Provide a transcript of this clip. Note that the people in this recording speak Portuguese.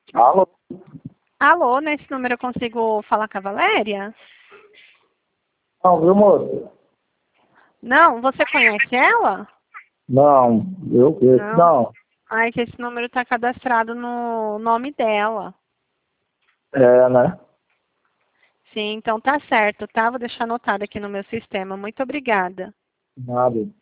Alô? Alô, nesse número eu consigo falar com a Valéria? Não, viu, moço? Não, você conhece ela? Não, eu que Não. não. Ai, que esse número está cadastrado no nome dela. É, né? Sim, então tá certo, tá? Vou deixar anotado aqui no meu sistema. Muito obrigada. Nada.